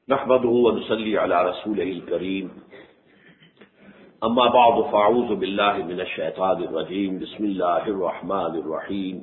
نحمده ونصلي على رسوله الكريم اما بعد فاعوذ بالله من الشيطان الرجيم بسم الله الرحمن الرحيم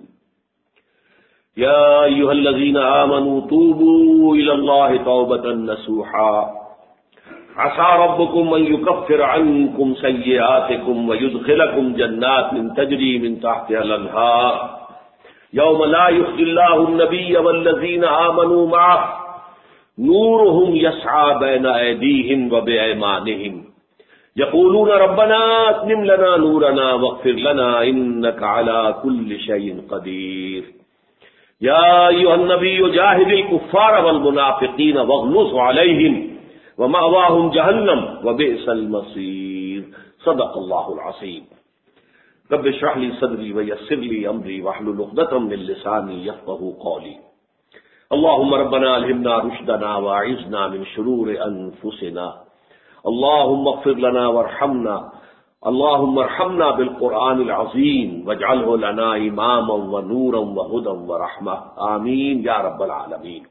يا ايها الذين آمنوا توبوا الى الله توبة نصوحا عسى ربكم ان يكفر عنكم سيئاتكم ويدخلكم جنات تجري من تحتها الانهار يوم لا يخزي الله النبي والذين آمنوا معه نورهم يسعى بين أيديهم وبأيمانهم يقولون ربنا أتمم لنا نورنا واغفر لنا إنك على كل شيء قدير يا أيها النبي جاهد الكفار والمنافقين واغلظ عليهم ومأواهم جهنم وبئس المصير صدق الله العظيم رب اشرح لي صدري ويسر لي أمري واحلل عقدة من لساني يفقهوا قولي اللهم ربنا الهمنا رشدنا واعذنا من شرور انفسنا اللهم اغفر لنا وارحمنا اللهم ارحمنا بالقرآن العظيم واجعله لنا اماما ونورا وهدى ورحمة آمین یا رب العالمین۔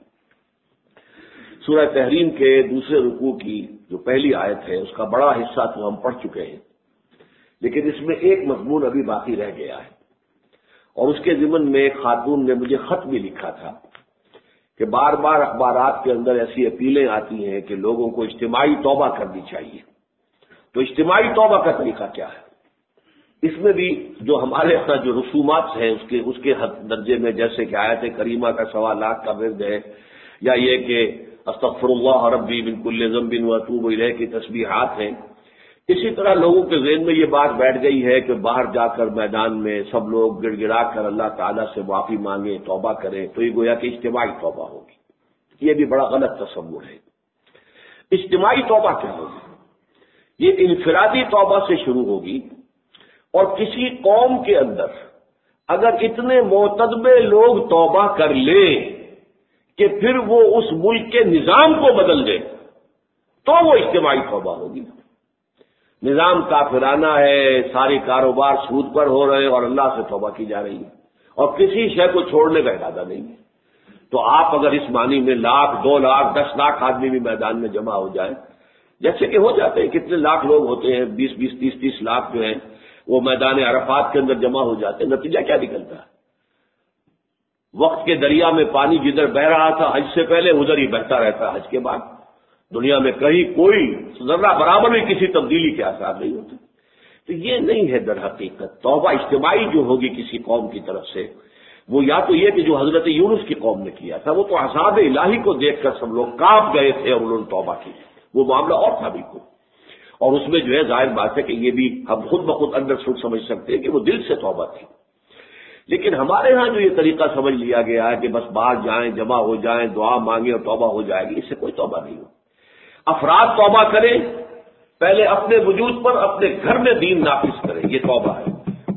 سورہ تحریم کے دوسرے رکوع کی جو پہلی آیت ہے اس کا بڑا حصہ تو ہم پڑھ چکے ہیں، لیکن اس میں ایک مضمون ابھی باقی رہ گیا ہے، اور اس کے ضمن میں ایک خاتون نے مجھے خط بھی لکھا تھا کہ بار بار اخبارات کے اندر ایسی اپیلیں آتی ہیں کہ لوگوں کو اجتماعی توبہ کرنی چاہیے، تو اجتماعی توبہ کا طریقہ کیا ہے؟ اس میں بھی جو ہمارے یہاں جو رسومات ہیں اس کے درجے میں، جیسے کہ آیت کریمہ کا 1.25 لاکھ کا ورد ہے، یا یہ کہ استغفر اللہ ربی من کل ذنب واتوب الیہ کی تسبیحات ہیں، اسی طرح لوگوں کے ذہن میں یہ بات بیٹھ گئی ہے کہ باہر جا کر میدان میں سب لوگ گڑ گڑا کر اللہ تعالیٰ سے معافی مانگیں، توبہ کریں، تو یہ گویا کہ اجتماعی توبہ ہوگی۔ یہ بھی بڑا غلط تصور ہے۔ اجتماعی توبہ کیا ہوگی؟ یہ انفرادی توبہ سے شروع ہوگی، اور کسی قوم کے اندر اگر اتنے معتدبے لوگ توبہ کر لیں کہ پھر وہ اس ملک کے نظام کو بدل دیں تو وہ اجتماعی توبہ ہوگی۔ نظام کافرانہ ہے، ساری کاروبار سود پر ہو رہے اور اللہ سے توبہ کی جا رہی ہے، اور کسی شے کو چھوڑنے کا ارادہ نہیں ہے، تو آپ اگر اس معنی میں 1 لاکھ 2 لاکھ 10 لاکھ آدمی بھی میدان میں جمع ہو جائیں، جیسے کہ ہو جاتے ہیں، کتنے لاکھ لوگ ہوتے ہیں، 20 30 لاکھ جو ہیں وہ میدان عرفات کے اندر جمع ہو جاتے ہیں، نتیجہ کیا نکلتا ہے؟ وقت کے دریا میں پانی جدھر بہ رہا تھا حج سے پہلے ادھر ہی بہتا رہتا ہے حج کے بعد۔ دنیا میں کہیں کوئی ذرہ برابر بھی کسی تبدیلی کے آثار نہیں ہوتے۔ تو یہ نہیں ہے در حقیقت توبہ اجتماعی جو ہوگی کسی قوم کی طرف سے، وہ یا تو یہ کہ جو حضرت یونس کی قوم نے کیا تھا، وہ تو عذاب الہی کو دیکھ کر سب لوگ کانپ گئے تھے اور انہوں نے توبہ کی، وہ معاملہ اور تھا بالکل، اور اس میں جو ہے ظاہر بات ہے کہ یہ بھی ہم خود بخود انڈرسٹوڈ سمجھ سکتے ہیں کہ وہ دل سے توبہ تھی۔ لیکن ہمارے ہاں جو یہ طریقہ سمجھ لیا گیا ہے کہ بس باہر جائیں، جمع ہو جائیں، دعا مانگیں اور توبہ ہو جائے گی، اس سے کوئی توبہ نہیں ہو۔ افراد توبہ کریں، پہلے اپنے وجود پر اپنے گھر میں دین نافذ کریں، یہ توبہ ہے۔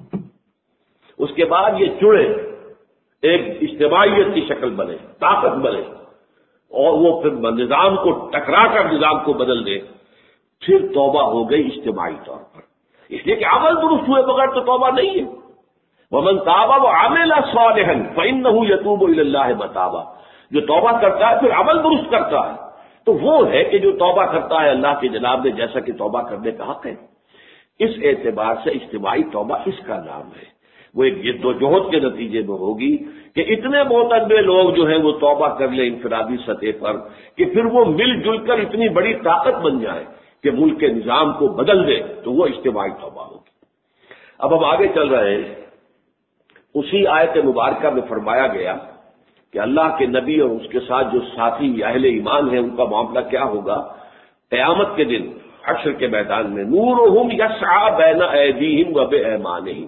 اس کے بعد یہ جڑے، ایک اجتماعیت کی شکل بنے، طاقت بنے، اور وہ پھر نظام کو ٹکرا کر نظام کو بدل دے، پھر توبہ ہو گئی اجتماعی طور پر۔ اس لیے کہ عمل درست ہوئے بغیر تو توبہ نہیں ہے۔ وَمَن تَابَ وَعَمِلَ صَالِحًا فَإِنَّهُ يَتُوبُ إِلَى اللَّهِ مَتَابًا، جو توبہ کرتا ہے پھر عمل درست کرتا ہے تو وہ ہے کہ جو توبہ کرتا ہے اللہ کے جناب نے جیسا کہ توبہ کرنے کا حق ہے۔ اس اعتبار سے اجتماعی توبہ اس کا نام ہے، وہ ایک جد و جہد کے نتیجے میں ہوگی کہ اتنے معتدبے لوگ جو ہیں وہ توبہ کر لیں انفرادی سطح پر کہ پھر وہ مل جل کر اتنی بڑی طاقت بن جائے کہ ملک کے نظام کو بدل دے، تو وہ اجتماعی توبہ ہوگی۔ اب ہم آگے چل رہے ہیں، اسی آیت مبارکہ میں فرمایا گیا کہ اللہ کے نبی اور اس کے ساتھ جو ساتھی اہل ایمان ہیں ان کا معاملہ کیا ہوگا قیامت کے دن حشر کے میدان میں۔ نورہم یسعی بین ایدیہم وبایمانہم،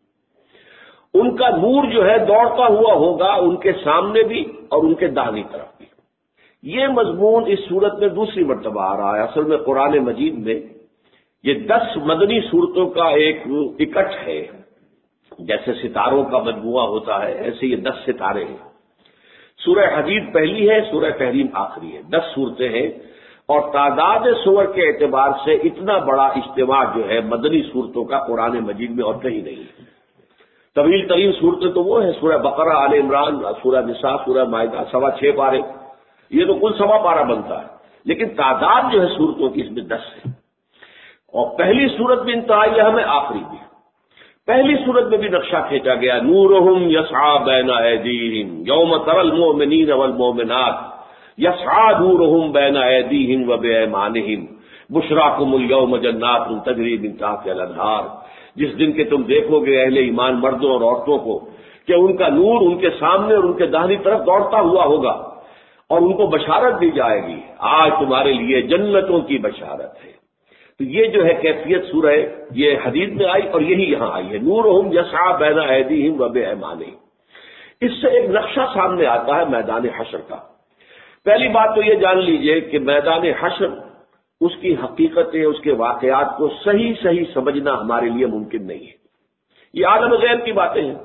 ان کا نور جو ہے دوڑتا ہوا ہوگا ان کے سامنے بھی اور ان کے داہنی طرف بھی۔ یہ مضمون اس صورت میں دوسری مرتبہ آ رہا ہے۔ اصل میں قرآن مجید میں یہ 10 مدنی صورتوں کا ایک اکٹھ ہے، جیسے ستاروں کا مجموعہ ہوتا ہے ایسے یہ 10 ستارے ہیں۔ سورہ حدید پہلی ہے، سورہ تحریم آخری ہے، 10 صورتیں ہیں، اور تعداد سور کے اعتبار سے اتنا بڑا اجتماع جو ہے مدنی صورتوں کا قرآن مجید میں اور کہیں نہیں ہے۔ طویل ترین صورتیں تو وہ ہیں سورہ بقرہ، آل عمران، سورہ نساء، سورہ مائدہ، 6.25 پارے، یہ تو کل 1.25 پارہ بنتا ہے۔ لیکن تعداد جو ہے صورتوں کی اس میں 10 ہے، اور پہلی صورت میں انتہائی اہم ہے، آخری بھی۔ پہلی صورت میں بھی نقشہ کھینچا گیا، نورہم یسعی بین ایدیہم یوم تری المؤمنین والمؤمنات یسعی نورہم بین ایدیہم وبایمانہم بشراکم الیوم جنات تجری من تحتہا الانہار۔ جس دن کے تم دیکھو گے اہل ایمان مردوں اور عورتوں کو کہ ان کا نور ان کے سامنے اور ان کے داہنی طرف دوڑتا ہوا ہوگا، اور ان کو بشارت دی جائے گی، آج تمہارے لیے جنتوں کی بشارت ہے۔ تو یہ جو ہے کیفیت سورہ یہ حدیث میں آئی اور یہی یہاں آئی ہے، نورہم یسعی بین ایدیہم وبایمانہم۔ اس سے ایک نقشہ سامنے آتا ہے میدان حشر کا۔ پہلی بات تو یہ جان لیجئے کہ میدان حشر، اس کی حقیقتیں، اس کے واقعات کو صحیح سمجھنا ہمارے لیے ممکن نہیں ہے۔ یہ عالم غیب کی باتیں ہیں۔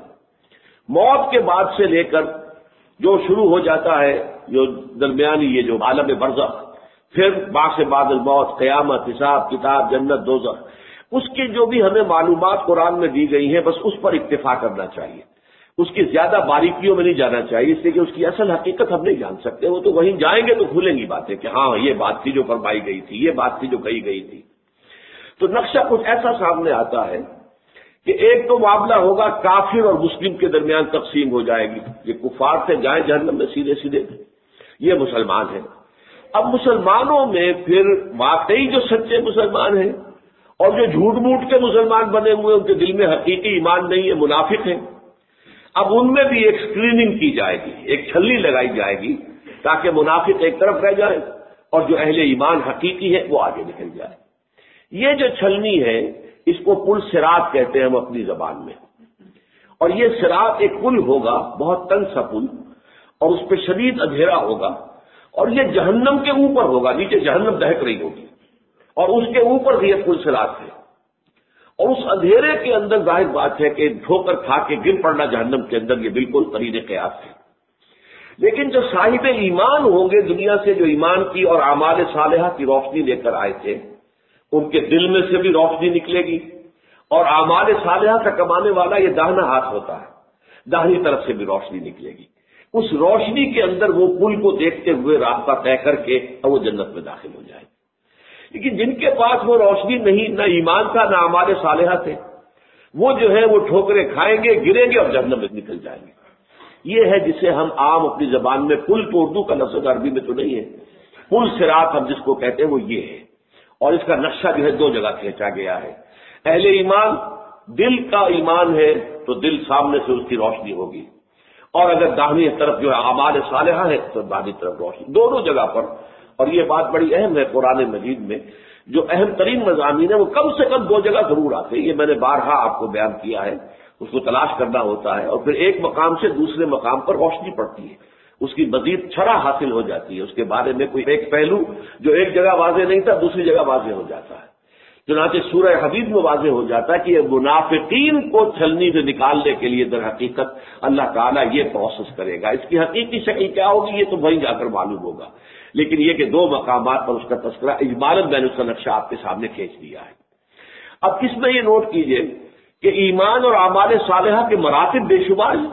موت کے بعد سے لے کر جو شروع ہو جاتا ہے، جو درمیانی یہ جو عالم برزخ، پھر بعد بعد الموت، قیامت، حساب کتاب، جنت، دوزخ، اس کی جو بھی ہمیں معلومات قرآن میں دی گئی ہیں بس اس پر اکتفا کرنا چاہیے، اس کی زیادہ باریکیوں میں نہیں جانا چاہیے، اس لیے کہ اس کی اصل حقیقت ہم نہیں جان سکتے۔ وہ تو وہیں جائیں گے تو کھلیں گی باتیں کہ ہاں یہ بات تھی جو فرمائی گئی تھی، یہ بات تھی جو کہی گئی تھی۔ تو نقشہ کچھ ایسا سامنے آتا ہے کہ ایک تو معاملہ ہوگا کافر اور مسلم کے درمیان تقسیم ہو جائے گی، یہ کفار سے جائیں جہنم میں سیدھے، یہ مسلمان ہیں۔ اب مسلمانوں میں پھر واقعی جو سچے مسلمان ہیں اور جو جھوٹ موٹ کے مسلمان بنے ہوئے، ان کے دل میں حقیقی ایمان نہیں ہے، منافق ہیں، اب ان میں بھی ایک سکریننگ کی جائے گی، ایک چھلنی لگائی جائے گی تاکہ منافق ایک طرف رہ جائے اور جو اہل ایمان حقیقی ہے وہ آگے نکل جائے۔ یہ جو چھلنی ہے اس کو پل صراط کہتے ہیں ہم اپنی زبان میں، اور یہ صراط ایک پل ہوگا، بہت تنگ سا پل، اور اس پہ شدید اندھیرا ہوگا، اور یہ جہنم کے اوپر ہوگا، نیچے جہنم دہک رہی ہوگی اور اس کے اوپر یہ پل صراط ہے، اور اس اندھیرے کے اندر ظاہر بات ہے کہ ٹھوکر کھا کے گر پڑنا جہنم کے اندر یہ بالکل قرین قیاس ہے۔ لیکن جو صاحب ایمان ہوں گے دنیا سے، جو ایمان کی اور اعمال صالحہ کی روشنی لے کر آئے تھے، ان کے دل میں سے بھی روشنی نکلے گی، اور اعمال صالحہ کا کمانے والا یہ داہنا ہاتھ ہوتا ہے، داہنی طرف سے بھی روشنی نکلے گی۔ اس روشنی کے اندر وہ پل کو دیکھتے ہوئے راستہ طے کر کے وہ جنت میں داخل ہو جائے۔ لیکن جن کے پاس وہ روشنی نہیں، نہ ایمان تھا نہ اعمال صالحہ تھے، وہ جو ہے وہ ٹھوکریں کھائیں گے، گریں گے اور جہنم میں نکل جائیں گے۔ یہ ہے جسے ہم عام اپنی زبان میں پل، تو اردو کا لفظ عربی میں تو نہیں ہے، پل صراط ہم جس کو کہتے ہیں وہ یہ ہے، اور اس کا نقشہ جو ہے 2 جگہ کھینچا گیا ہے۔ اہل ایمان، دل کا ایمان ہے تو دل سامنے سے اس کی روشنی ہوگی، اور اگر داہنی طرف جو ہے اعمال صالحہ ہے تو داہنی طرف روشنی، دونوں جگہ پر۔ اور یہ بات بڑی اہم ہے، قرآن مجید میں جو اہم ترین مضامین ہیں وہ کم سے کم 2 جگہ ضرور آتے ہیں، یہ میں نے بارہا آپ کو بیان کیا ہے، اس کو تلاش کرنا ہوتا ہے، اور پھر ایک مقام سے دوسرے مقام پر روشنی پڑتی ہے، اس کی مزید چھڑا حاصل ہو جاتی ہے، اس کے بارے میں کوئی ایک پہلو جو ایک جگہ واضح نہیں تھا دوسری جگہ واضح ہو جاتا ہے۔ چنانچہ سورہ حدید میں واضح ہو جاتا ہے کہ یہ منافقین کو چھلنی سے نکالنے کے لیے در حقیقت اللہ تعالیٰ یہ پروسیس کرے گا۔ اس کی حقیقی شکل کیا ہوگی یہ تو وہیں جا کر معلوم ہوگا، لیکن یہ کہ 2 مقامات پر اس کا تذکرہ اجمالاً میں نے اس کا نقشہ آپ کے سامنے کھینچ دیا ہے۔ اب اس میں یہ نوٹ کیجئے کہ ایمان اور اعمال صالحہ کے مراتب بے شمار ہیں۔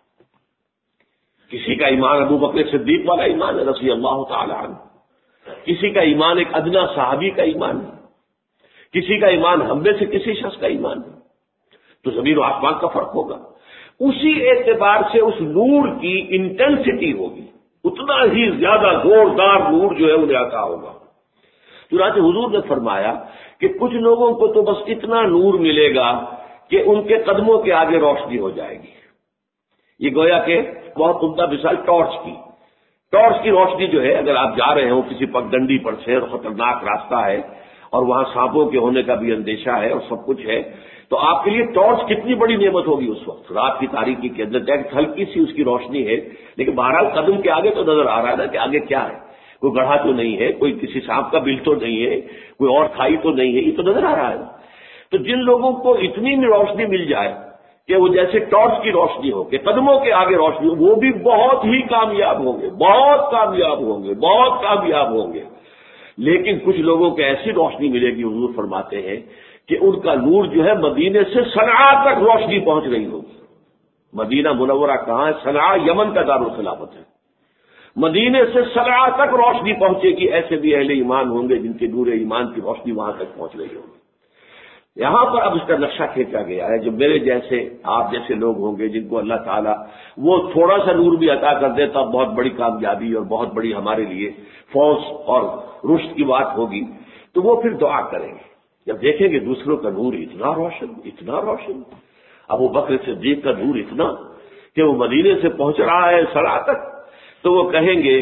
کسی کا ایمان ابو بکر صدیق والا ایمان ہے رضی اللہ تعالی عنہ، کسی کا ایمان ایک ادنا صحابی کا ایمان ہے، کسی کا ایمان ہم میں سے کسی شخص کا ایمان ہے، تو زمین و آسمان کا فرق ہوگا۔ اسی اعتبار سے اس نور کی انٹینسٹی ہوگی، اتنا ہی زیادہ زوردار نور جو ہے انہیں عطا ہوگا۔ چنانچہ حضور نے فرمایا کہ کچھ لوگوں کو تو بس اتنا نور ملے گا کہ ان کے قدموں کے آگے روشنی ہو جائے گی۔ یہ گویا کہ بہت عمدہ مثال ٹارچ کی روشنی جو ہے، اگر آپ جا رہے ہو کسی پگڈنڈی پر سے اور خطرناک راستہ ہے اور وہاں سانپوں کے ہونے کا بھی اندیشہ ہے اور سب کچھ ہے، تو آپ کے لیے ٹارچ کتنی بڑی نعمت ہوگی اس وقت رات کی تاریکی کے اندر، ایک ہلکی سی اس کی روشنی ہے، لیکن بہرحال قدم کے آگے تو نظر آ رہا ہے نا کہ آگے کیا ہے، کوئی گڑھا تو نہیں ہے، کوئی کسی سانپ کا بل تو نہیں ہے، کوئی اور کھائی تو نہیں ہے، یہ تو نظر آ رہا ہے۔ تو جن لوگوں کو اتنی روشنی مل جائے کہ وہ جیسے ٹارچ کی روشنی ہو کہ قدموں کے آگے روشنی ہو، وہ بھی بہت ہی کامیاب ہوں گے، بہت کامیاب ہوں گے، بہت کامیاب ہوں گے۔ لیکن کچھ لوگوں کو ایسی روشنی ملے گی، حضور فرماتے ہیں کہ ان کا نور جو ہے مدینے سے صنعاء تک روشنی پہنچ رہی ہوگی۔ مدینہ منورہ کہاں ہے؟ صنعاء یمن کا دارالخلافت ہے، مدینے سے صنعا تک روشنی پہنچے گی، ایسے بھی اہل ایمان ہوں گے جن کے نور ایمان کی روشنی وہاں تک پہنچ رہی ہوگی۔ یہاں پر اب اس کا نقشہ کھینچا گیا ہے، جو میرے جیسے آپ جیسے لوگ ہوں گے جن کو اللہ تعالیٰ وہ تھوڑا سا نور بھی عطا کر دے تو بہت بڑی کامیابی اور بہت بڑی ہمارے لیے فوز اور رشد کی بات ہوگی، تو وہ پھر دعا کریں گے جب دیکھیں گے دوسروں کا نور اتنا روشن، ابو بکر صدیق کا نور اتنا کہ وہ مدینے سے پہنچ رہا ہے صنعا تک، تو وہ کہیں گے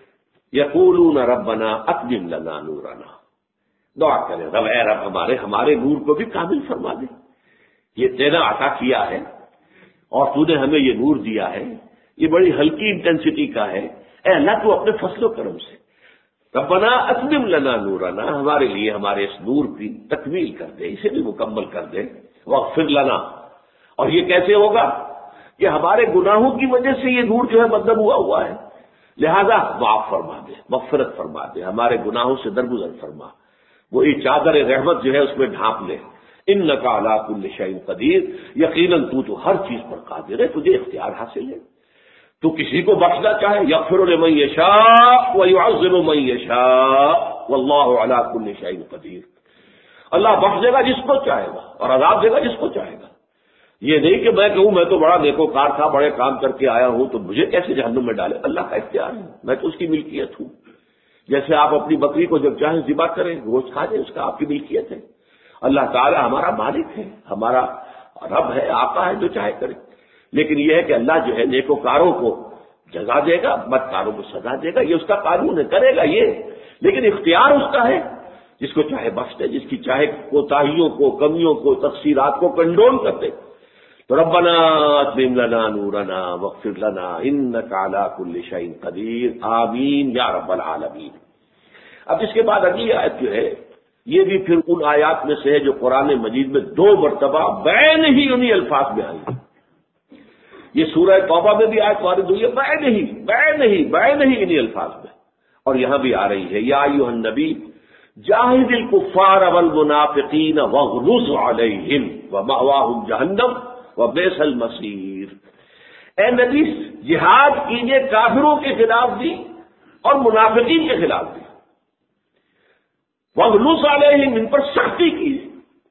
یقولون ربنا اتمم لنا نورنا، دعا کریں رب اے رب ہمارے نور کو بھی کامل فرما دے، یہ تیرا عطا کیا ہے اور تو نے ہمیں یہ نور دیا ہے، یہ بڑی ہلکی انٹینسٹی کا ہے، اے اللہ تو اپنے فضل و کرم سے ربنا اتمم لنا نورنا، ہمارے لیے ہمارے اس نور کی تکمیل کر دے، اسے بھی مکمل کر دے، واغفر لنا، اور یہ کیسے ہوگا کہ ہمارے گناہوں کی وجہ سے یہ نور جو ہے بدنام ہوا ہے، لہذا معاف فرما دے، مغفرت فرما دے، ہمارے گناہوں سے درگزر فرما، وہی چادر رحمت جو ہے اس میں ڈھانپ لے، انک علی کل شیء قدیر، یقیناً تو ہر چیز پر قادر ہے، تجھے اختیار حاصل ہے، تو کسی کو بخشنا چاہے یغفر لمن یشاء ویعذب من یشاء واللہ علی کل شیء قدیر، اللہ بخش دے گا جس کو چاہے گا اور عذاب دے گا جس کو چاہے گا۔ یہ نہیں کہ میں کہوں میں تو بڑا نیکوکار تھا، بڑے کام کر کے آیا ہوں تو مجھے کیسے جہنم میں ڈالے، اللہ کا اختیار ہے، میں تو اس کی ملکیت ہوں، جیسے آپ اپنی بکری کو جب چاہیں ذبح کریں گوشت کھا دیں، اس کا آپ کی ملکیت ہے، اللہ تعالی ہمارا مالک ہے، ہمارا رب ہے، آقا ہے، جو چاہے کرے، لیکن یہ ہے کہ اللہ جو ہے نیکوکاروں کو جزا دے گا، بدکاروں کو سزا دے گا، یہ اس کا قانون ہے، کرے گا یہ، لیکن اختیار اس کا ہے، جس کو چاہے بخش دے، جس کی چاہے کوتاہیوں کو، کمیوں کو، تقصیرات کو کنڈول کر دے۔ تو ربنا اتمم لنا نورنا واغفر لنا انک علی کل شیء قدیر، آمین یا رب العالمین۔ اب اس کے بعد اگلی آیت جو ہے یہ بھی پھر ان آیات میں سے ہے جو قرآن مجید میں 2 مرتبہ بین ہی انہی الفاظ میں آئی، یہ سورہ توبہ میں بھی آیت وارد ہوئی ہے، بین ہی انہی الفاظ میں، اور یہاں بھی آ رہی ہے، یا ایھا النبی جاہد الکفار والمنافقین واغلظ علیہم ومأواہم جہنم وبئس المصیر، اے نبی جہاد کیجئے کافروں کے خلاف بھی اور منافقین کے خلاف بھی، واغلظ علیہم، ان پر سختی کیجئے،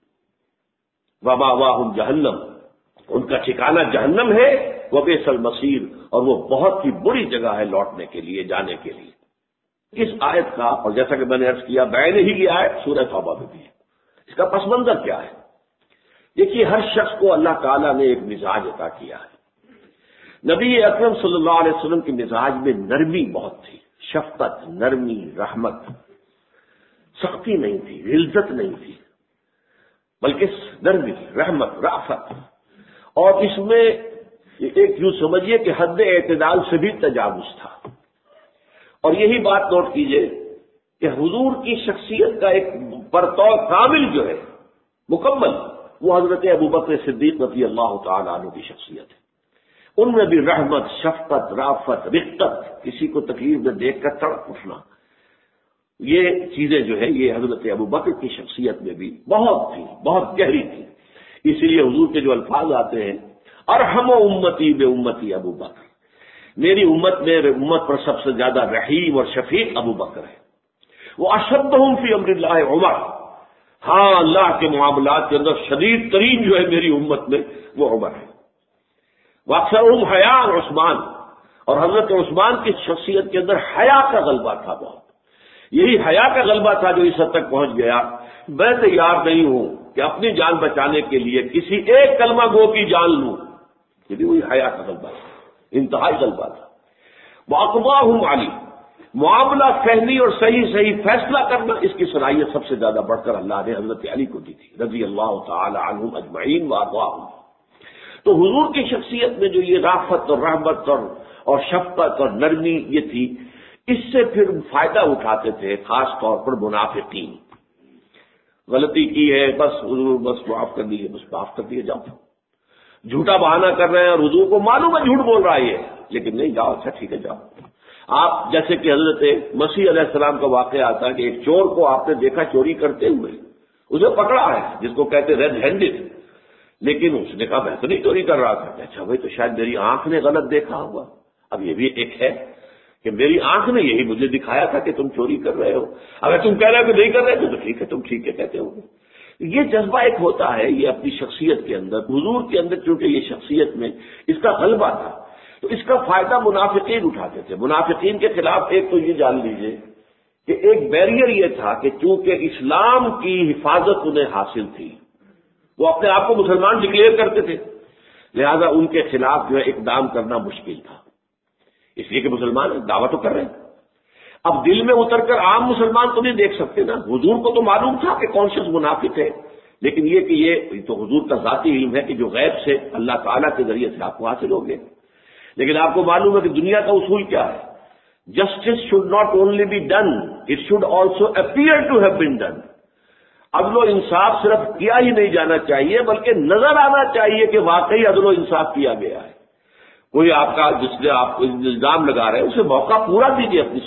ومأواہم جہنم، ان کا ٹھکانہ جہنم ہے، وبئس المصیر، اور وہ بہت ہی بری جگہ ہے لوٹنے کے لیے، جانے کے لیے۔ اس آیت کا، اور جیسا کہ میں نے عرض کیا بین ہی کی آیت سورہ توبہ میں بھی ہے، اس کا پس منظر کیا ہے؟ دیکھیے ہر شخص کو اللہ تعالیٰ نے ایک مزاج عطا کیا ہے، نبی اکرم صلی اللہ علیہ وسلم کے مزاج میں نرمی بہت تھی، شفقت، نرمی، رحمت، سختی نہیں تھی، غلظت نہیں تھی، بلکہ نرمی، رحمت، رافت، اور اس میں ایک یوں سمجھیے کہ حد اعتدال سے بھی تجاوز تھا۔ اور یہی بات نوٹ کیجئے کہ حضور کی شخصیت کا ایک پرتو کامل جو ہے، مکمل، وہ حضرت ابوبکر صدیق رضی اللہ تعالی عنہ کی شخصیت ہے، ان میں بھی رحمت، شفقت، رافت، رقت، کسی کو تکلیف میں دیکھ کر تڑپ اٹھنا، یہ چیزیں جو ہے یہ حضرت ابوبکر کی شخصیت میں بھی بہت تھی، بہت گہری تھی۔ اسی لیے حضور کے جو الفاظ آتے ہیں، ارحم امتی بے امتی ابو بکر، میری امت میں امت پر سب سے زیادہ رحیم اور شفیق ابو بکر ہے، وہ اشدہم فی امر اللہ عمر، ہاں اللہ کے معاملات کے اندر شدید ترین جو ہے میری امت میں وہ عمر ہے، واکثرہم حیاء عثمان، اور حضرت عثمان کی شخصیت کے اندر حیا کا غلبہ تھا بہت، یہی حیا کا غلبہ تھا جو اس حد تک پہنچ گیا، میں تیار نہیں ہوں کہ اپنی جان بچانے کے لیے کسی ایک کلمہ گو کی جان لوں، یہ بھی وہی حیا کا غلبہ تھا، انتہائی غلبہ تھا۔ واقباہم علی، معاملہ فہمی اور صحیح فیصلہ کرنا، اس کی صلاحیت سب سے زیادہ بڑھ کر اللہ نے حضرت علی کو دی تھی رضی اللہ تعالی عنہم اجمعین وارضاہم۔ تو حضور کی شخصیت میں جو یہ رافت اور رحمت اور شفقت اور نرمی یہ تھی، اس سے پھر فائدہ اٹھاتے تھے خاص طور پر منافقین، غلطی کی ہے بس حضور بس معاف کر دیجیے، بس معاف کر دیے جاؤ، جھوٹا بہانہ کر رہے ہیں اور حضور کو معلوم ہے جھوٹ بول رہا ہے یہ، لیکن نہیں جاؤ، اچھا ٹھیک ہے جاؤ۔ آپ جیسے کہ حضرت مسیح علیہ السلام کا واقعہ آتا ہے کہ ایک چور کو آپ نے دیکھا چوری کرتے ہوئے، اسے پکڑا ہے جس کو کہتے ریڈ ہینڈڈ، لیکن اس نے کہا میں تو نہیں چوری کر رہا تھا، اچھا بھائی تو شاید میری آنکھ نے غلط دیکھا ہوگا۔ اب یہ بھی ایک ہے کہ کہ میری آنکھ نے یہی مجھے دکھایا تھا کہ تم چوری کر رہے ہو، اگر تم کہہ رہے ہو کہ نہیں کر رہے تو ٹھیک ہے، تم ٹھیک ہے کہتے ہو. یہ جذبہ ایک ہوتا ہے، یہ اپنی شخصیت کے اندر، حضور کے اندر چونکہ یہ شخصیت میں اس کا غلبہ تھا تو اس کا فائدہ منافقین اٹھاتے تھے. منافقین کے خلاف ایک تو یہ جان لیجئے کہ ایک بیریئر یہ تھا کہ چونکہ اسلام کی حفاظت انہیں حاصل تھی، وہ اپنے آپ کو مسلمان ڈکلیئر کرتے تھے، لہذا ان کے خلاف جو ہے اقدام کرنا مشکل تھا، اس لیے کہ مسلمان دعویٰ تو کر رہے ہیں. اب دل میں اتر کر عام مسلمان تو نہیں دیکھ سکتے نا. حضور کو تو معلوم تھا کہ کون شخص منافق ہے، لیکن یہ کہ یہ تو حضور کا ذاتی علم ہے کہ جو غیب سے اللہ تعالیٰ کے ذریعے سے آپ کو حاصل ہو گئے. لیکن آپ کو معلوم ہے کہ دنیا کا اصول کیا ہے، justice should not only be done, it should also appear to have been done. عدل و انصاف صرف کیا ہی نہیں جانا چاہیے بلکہ نظر آنا چاہیے کہ واقعی عدل و انصاف کیا گیا ہے. کوئی آپ کا جس نے آپ کو الزام لگا رہے ہیں اسے موقع پورا دیجیے اپنی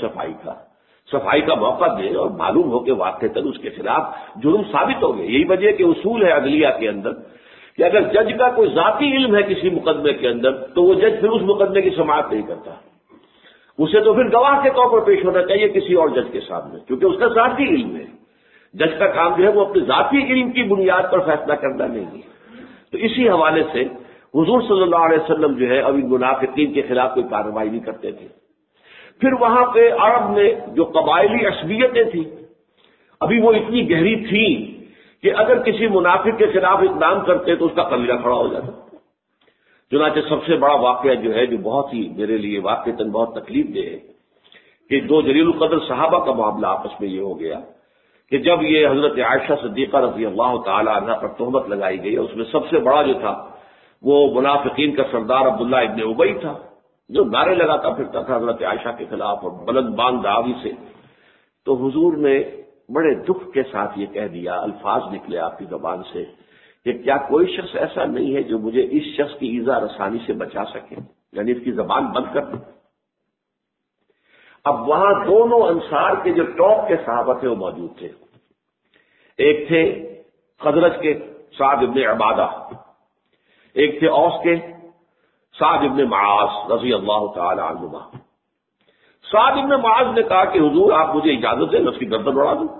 صفائی کا موقع دیں اور معلوم ہو کہ واقعتاً اس کے خلاف جرم ثابت ہو گئے. یہی وجہ کہ اصول ہے عدلیہ کے اندر کہ اگر جج کا کوئی ذاتی علم ہے کسی مقدمے کے اندر تو وہ جج پھر اس مقدمے کی سماعت نہیں کرتا، اسے تو پھر گواہ کے طور پر پیش ہونا چاہیے کسی اور جج کے سامنے، کیونکہ اس کا ذاتی علم ہے. جج کا کام جو ہے وہ اپنے ذاتی علم کی بنیاد پر فیصلہ کرنا نہیں ہے. تو اسی حوالے سے حضور صلی اللہ علیہ وسلم جو ہے اب ان منافقین کے خلاف کوئی کارروائی نہیں کرتے تھے. پھر وہاں پہ عرب میں جو قبائلی عصبیتیں تھیں ابھی وہ اتنی گہری تھیں کہ اگر کسی منافق کے خلاف اقدام کرتے تو اس کا قبیلہ کھڑا ہو جاتا. چنانچہ سب سے بڑا واقعہ جو ہے جو بہت ہی میرے لیے واقعتاً بہت تکلیف دہ ہے کہ دو جلیل القدر صحابہ کا معاملہ آپس میں یہ ہو گیا کہ جب یہ حضرت عائشہ صدیقہ رضی اللہ تعالی عنہ پر تہمت لگائی گئی، اس میں سب سے بڑا جو تھا وہ منافقین کا سردار عبداللہ ابن ابی تھا جو نعرے لگاتا پھرتا تھا حضرت عائشہ کے خلاف اور بلند بانگ دعوی سے. تو حضور نے بڑے دکھ کے ساتھ یہ کہہ دیا، الفاظ نکلے آپ کی زبان سے کہ کیا کوئی شخص ایسا نہیں ہے جو مجھے اس شخص کی ایذا رسانی سے بچا سکے، یعنی اس کی زبان بند کر دیں. اب وہاں دونوں انصار کے جو ٹاپ کے صحابہ تھے وہ موجود تھے. ایک تھے خزرج کے سعد ابن عبادہ، ایک تھے اوس کے سعد ابن معاذ رضی اللہ تعالی عنہما. سعد ابن معاذ نے کہا کہ حضور آپ مجھے اجازت دیں میں اس کی گردن اڑا دوں.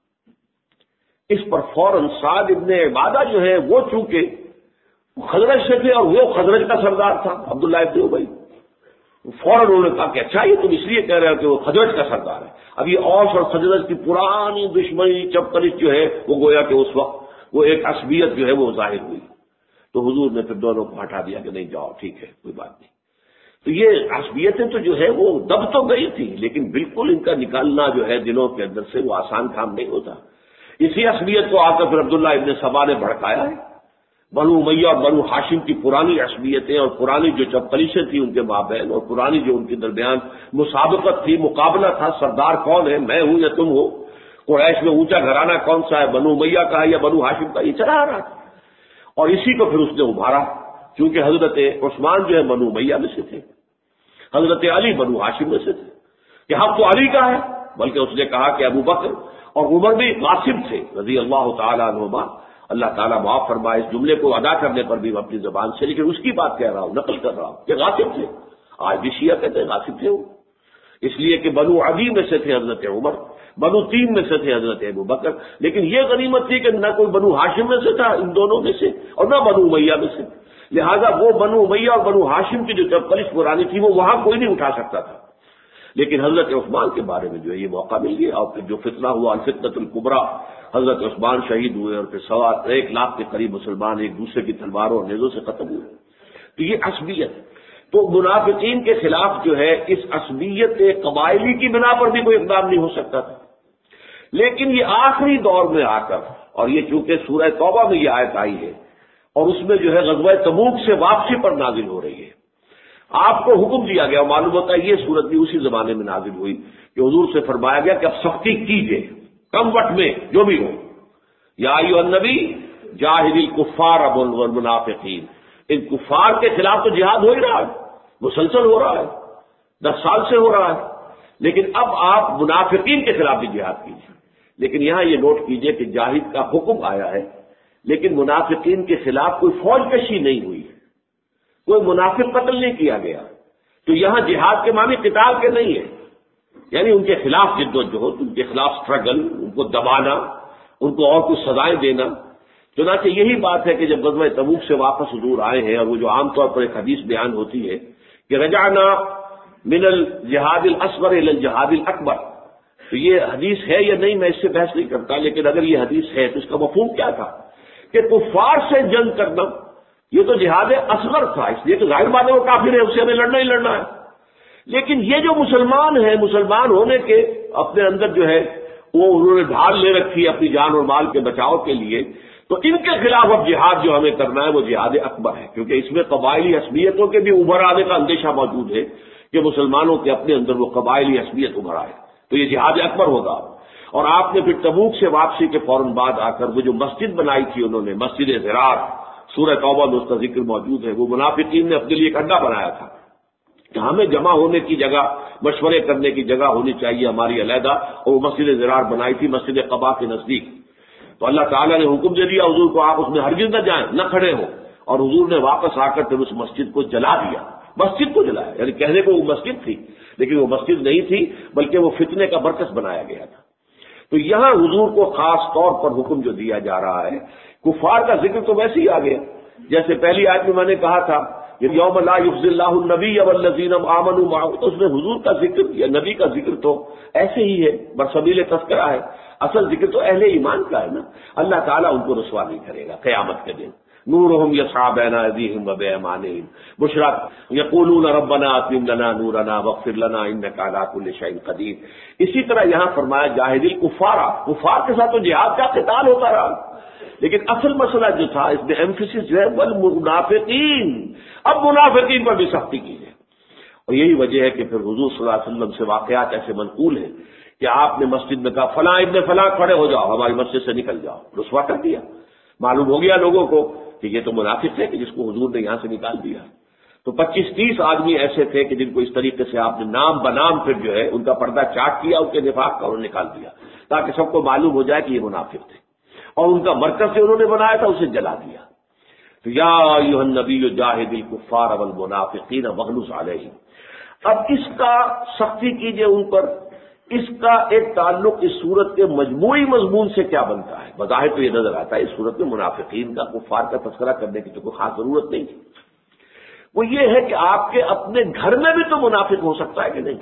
اس پر فوراً سعد ابن عبادہ جو ہے وہ چونکہ خزرج سے تھے اور وہ خزرج کا سردار تھا عبداللہ ابن ابی، فوراً انہوں نے کہا کہ اچھا یہ تم اس لیے کہہ رہے ہو کہ وہ خزرج کا سردار ہے. اب یہ اوس اور خزرج کی پرانی دشمنی چپکلش جو ہے وہ گویا کہ اس وقت وہ ایک عصبیت جو ہے وہ ظاہر ہوئی. تو حضور نے پھر دونوں کو ہٹا دیا کہ نہیں جاؤ ٹھیک ہے کوئی بات نہیں. تو یہ عصبیتیں تو جو ہے وہ دب تو گئی تھی لیکن بالکل ان کا نکالنا جو ہے دلوں کے اندر سے وہ آسان کام نہیں ہوتا. اسی عصبیت کو آ کر پھر عبداللہ ابن سبا نے بھڑکایا ہے. بنو امیہ اور بنو ہاشم کی پرانی عصبیتیں اور پرانی جو چپکلیشیں تھیں ان کے مابین اور پرانی جو ان کے درمیان مسابقت تھی، مقابلہ تھا سردار کون ہے، میں ہوں یا تم ہو، قریش میں اونچا گھرانہ کون سا ہے، بنو امیہ کا ہے یا بنو ہاشم کا، یہ چلا آ رہا تھا. اور اسی کو پھر اس نے ابھارا چونکہ حضرت عثمان جو ہے بنو امیہ میں سے تھے، حضرت علی بنو ہاشم میں سے تھے کہ حق تو علی کا ہے، بلکہ اس نے کہا کہ ابو بکر اور عمر بھی غاصب تھے رضی اللہ تعالیٰ عنہما. اللہ تعالیٰ معاف فرمائے اس جملے کو ادا کرنے پر بھی اپنی زبان سے، لیکن اس کی بات کہہ رہا ہوں، نقل کر رہا ہوں کہ غاصب تھے. آج بھی شیعہ کہتے ہیں غاصب تھے وہ، اس لیے کہ بنو عدی میں سے تھے حضرت عمر، بنو تیم میں سے تھے حضرت ابو بکر. لیکن یہ غنیمت تھی کہ نہ کوئی بنو ہاشم میں سے تھا ان دونوں میں سے اور نہ بنو امیہ میں سے، لہذا وہ بنو امیہ اور بنو ہاشم کی جو چپکلش پرانی تھی وہ وہاں کوئی نہیں اٹھا سکتا تھا. لیکن حضرت عثمان کے بارے میں جو ہے یہ موقع مل گیا اور پھر جو فتنہ ہوا الفتنۃ الکبریٰ، حضرت عثمان شہید ہوئے اور پھر 1.25 کے قریب مسلمان ایک دوسرے کی تلواروں اور نیزوں سے ختم ہوئے. تو یہ عصبیت، تو منافقین کے خلاف جو ہے اس عصبیت قبائلی کی بنا پر بھی کوئی اقدام نہیں ہو سکتا تھا. لیکن یہ آخری دور میں آ کر، اور یہ چونکہ سورہ توبہ میں یہ آیت آئی ہے اور اس میں جو ہے غزوہ تبوک سے واپسی پر نازل ہو رہی ہے، آپ کو حکم دیا گیا، معلوم ہوتا ہے یہ صورت بھی اسی زمانے میں نازل ہوئی کہ حضور سے فرمایا گیا کہ اب سختی کیجیے کم وقت میں جو بھی ہو. یا ایھا النبی جاہد الکفار والمنافقین، ان کفار کے خلاف تو جہاد ہو ہی رہا ہے، مسلسل ہو رہا ہے، 10 سال سے ہو رہا ہے، لیکن اب آپ منافقین کے خلاف بھی جہاد کیجیے. لیکن یہاں یہ نوٹ کیجیے کہ جاہد کا حکم آیا ہے لیکن منافقین کے خلاف کوئی فوج کشی نہیں ہوئی، کوئی منافق قتل نہیں کیا گیا، تو یہاں جہاد کے معنی قتال کے نہیں ہے، یعنی ان کے خلاف جد و جہد، ان کے خلاف سٹرگل، ان کو دبانا، ان کو اور کچھ سزائیں دینا۔ چنانچہ یہی بات ہے کہ جب غزوہ تبوک سے واپس حضور آئے ہیں، اور وہ جو عام طور پر ایک حدیث بیان ہوتی ہے کہ رجعنا من الجہاد الاصغر الى الجہاد الاکبر، تو یہ حدیث ہے یا نہیں میں اس سے بحث نہیں کرتا، لیکن اگر یہ حدیث ہے تو اس کا مفہوم کیا تھا کہ کفار سے جنگ کرنا یہ تو جہاد اصغر تھا، اس لیے تو ظاہر بات ہے وہ کافر ہے، اسے ہمیں لڑنا ہی لڑنا ہے۔ لیکن یہ جو مسلمان ہیں، مسلمان ہونے کے اپنے اندر جو ہے وہ انہوں نے ڈھال لے رکھی ہے اپنی جان اور مال کے بچاؤ کے لیے، تو ان کے خلاف اب جہاد جو ہمیں کرنا ہے وہ جہاد اکبر ہے، کیونکہ اس میں قبائلی عصبیتوں کے بھی ابھر آنے کا اندیشہ موجود ہے کہ مسلمانوں کے اپنے اندر وہ قبائلی عصبیت ابھر آئے، تو یہ جہاد اکبر ہوگا۔ اور آپ نے پھر تبوک سے واپسی کے فوراً بعد آ کر وہ جو مسجد بنائی تھی انہوں نے، مسجد ضرار، سورہ توبہ میں اس کا ذکر موجود ہے، وہ منافقین نے اپنے لیے ایک اڈا بنایا تھا کہ ہمیں جمع ہونے کی جگہ، مشورے کرنے کی جگہ ہونی چاہیے ہماری علیحدہ، اور وہ مسجد ضرار بنائی تھی مسجد قباء کے نزدیک۔ تو اللہ تعالیٰ نے حکم دے دیا حضور کو آپ اس میں ہرگز نہ جائیں، نہ کھڑے ہوں، اور حضور نے واپس آ کر پھر اس مسجد کو جلا دیا، مسجد کو جلایا، یعنی کہنے کو وہ مسجد تھی لیکن وہ مسجد نہیں تھی بلکہ وہ فتنے کا مرکز بنایا گیا تھا۔ تو یہاں حضور کو خاص طور پر حکم جو دیا جا رہا ہے، کفار کا ذکر تو ویسے ہی آ گیا، جیسے پہلی آیت میں میں نے کہا تھا یوم لا یخزی اللہ النبی والذین آمنوا معه، تو اس میں حضور کا ذکر یا نبی کا ذکر تو ایسے ہی ہے، برسبیل تذکرہ ہے، اصل ذکر تو اہل ایمان کا ہے نا۔ اللہ تعالیٰ ان کو رسوا نہیں کرے گا قیامت کے دن، نورہم یسعی بین ایدیہم وبایمانہم بشریٰ یقولون ربنا اتمم لنا نورنا واغفر لنا انک علی کل شیء قدیر۔ اسی طرح یہاں فرمایا جاہد الکفار، کفار کے ساتھ تو جہاد کا قتال ہوتا رہا، لیکن اصل مسئلہ جو تھا اس میں ایمفیسس جو ہے والمنافقین، اب منافقین پر بھی سختی کی ہے۔ اور یہی وجہ ہے کہ پھر حضور صلی اللہ علیہ وسلم سے واقعات ایسے منقول ہیں کہ آپ نے مسجد میں کہا فلاں ابن فلاں کھڑے ہو جاؤ، ہماری مسجد سے نکل جاؤ، رسوا کر دیا۔ معلوم ہو گیا لوگوں کو کہ یہ تو منافق ہے کہ جس کو حضور نے یہاں سے نکال دیا۔ تو 25-30 آدمی ایسے تھے کہ جن کو اس طریقے سے آپ نے نام بنام پھر جو ہے ان کا پردہ چاٹ کیا، ان کے نفاق کا انہوں نے نکال دیا تاکہ سب کو معلوم ہو جائے کہ یہ منافق تھے، اور ان کا مرکز سے انہوں نے بنایا تھا اسے جلا دیا۔ تو یا ایھا النبی جاہد الکفار والمنافقین واغلظ علیہم، اب اس کا سختی کیجئے ان پر، اس کا ایک تعلق اس صورت کے مجموعی مضمون سے کیا بنتا ہے؟ بظاہر تو یہ نظر آتا ہے اس صورت میں منافقین کا، کفار کا تذکرہ کرنے کی تو کوئی خاص ضرورت نہیں تھی، وہ یہ ہے کہ آپ کے اپنے گھر میں بھی تو منافق ہو سکتا ہے کہ نہیں؟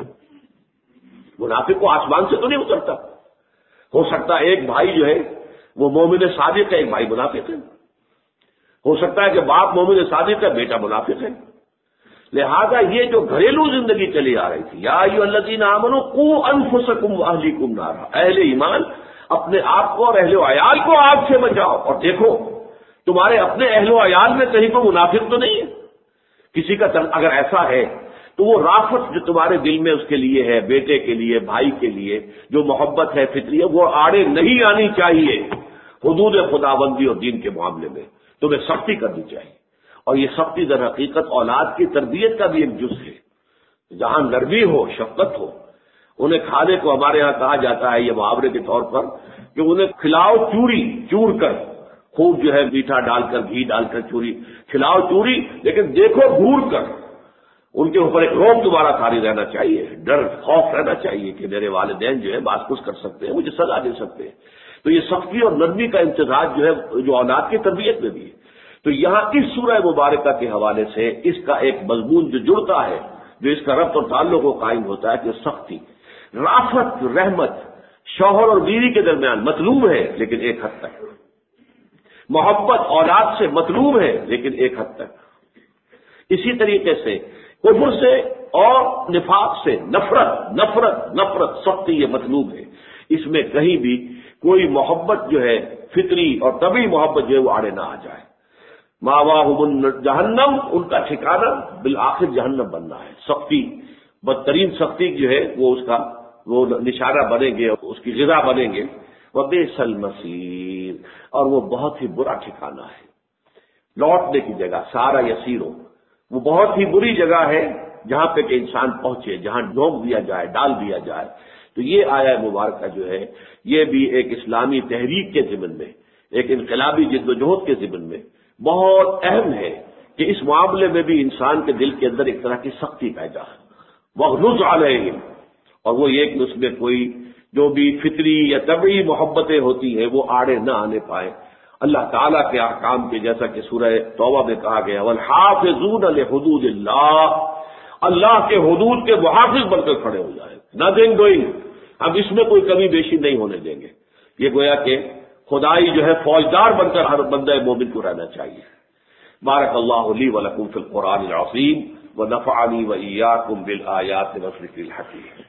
منافق کو آسمان سے تو نہیں اترتا، ہو سکتا ہے ایک بھائی جو ہے وہ مومن صادق ہے، ایک بھائی منافق ہے، ہو سکتا ہے کہ باپ مومن صادق ہے، بیٹا منافق ہے۔ لہذا یہ جو گھریلو زندگی چلی آ رہی تھی، یا ایھا الذین آمنوا قوا انفسکم واہلیکم نارا، اہل ایمان اپنے آپ کو اور اہل و عیال کو آگ سے بچاؤ، اور دیکھو تمہارے اپنے اہل و عیال میں کہیں کوئی منافق تو نہیں ہے، کسی کا اگر ایسا ہے تو وہ رافت جو تمہارے دل میں اس کے لیے ہے، بیٹے کے لیے، بھائی کے لیے جو محبت ہے فطری ہے، وہ آڑے نہیں آنی چاہیے۔ حدود خداوندی اور دین کے معاملے میں تمہیں سختی کرنی چاہیے، اور یہ سختی در حقیقت اولاد کی تربیت کا بھی ایک جز ہے، جہاں نرمی ہو، شفقت ہو۔ انہیں کھانے کو ہمارے ہاں کہا جاتا ہے یہ محاورے کے طور پر کہ انہیں کھلاؤ چوری، چور کر، خوب جو ہے میٹھا ڈال کر، گھی ڈال کر چوری کھلاؤ چوری، لیکن دیکھو گھور کر۔ ان کے اوپر ایک روب تمہارا طاری رہنا چاہیے، ڈر خوف رہنا چاہیے کہ میرے والدین جو ہے باز پرس کر سکتے ہیں، مجھے سزا دے سکتے ہیں۔ تو یہ سختی اور نرمی کا امتزاج جو ہے جو اولاد کی تربیت میں بھی ہے۔ تو یہاں اس سورہ مبارکہ کے حوالے سے اس کا ایک مضمون جو جڑتا ہے، جو اس کا ربط اور تعلق و قائم ہوتا ہے کہ سختی، رافت، رحمت شوہر اور بیوی کے درمیان مطلوب ہے لیکن ایک حد تک، محبت اولاد سے مطلوب ہے لیکن ایک حد تک، اسی طریقے سے کفر سے اور نفاق سے نفرت نفرت نفرت سختی یہ مطلوب ہے۔ اس میں کہیں بھی کوئی محبت جو ہے فطری اور طبعی محبت جو ہے وہ آڑے نہ آ جائے۔ ماواہم جہنم، ان کا ٹھکانہ بالآخر جہنم بننا ہے۔ سختی، بدترین سختی جو ہے وہ اس کا وہ نشانہ بنیں گے، اس کی غذا بنیں گے۔ وبئس المصیر، اور وہ بہت ہی برا ٹھکانہ ہے، لوٹنے کی جگہ، سارا یسیرو، وہ بہت ہی بری جگہ ہے جہاں پہ کہ انسان پہنچے، جہاں ڈھونک دیا جائے، ڈال دیا جائے۔ تو یہ آیہ مبارکہ جو ہے یہ بھی ایک اسلامی تحریک کے ضمن میں، ایک انقلابی جد و جہد کے ضمن میں بہت اہم ہے کہ اس معاملے میں بھی انسان کے دل کے اندر ایک طرح کی سختی پیدا ہے، وَغْلُظْ عَلَيْهِمْ، اور وہ یہ کہ اس میں کوئی جو بھی فطری یا طبعی محبتیں ہوتی ہیں وہ آڑے نہ آنے پائیں اللہ تعالیٰ کے احکام کے، جیسا کہ سورہ توبہ میں کہا گیا وَالْحَافِظُونَ لِحُدُودِ اللَّهِ، اللہ کے حدود کے محافظ بن کر کھڑے ہو جائیں، نتھنگ ڈوئنگ، اب اس میں کوئی کمی بیشی نہیں ہونے دیں گے۔ یہ گویا کہ خدائی جو ہے فوجدار بن کر ہر بندہ مومن کو رہنا چاہیے۔ بارک اللہ لی ولکم فی القرآن العظیم ونفعنی وإیاکم بالآیات والذکر الحکیم۔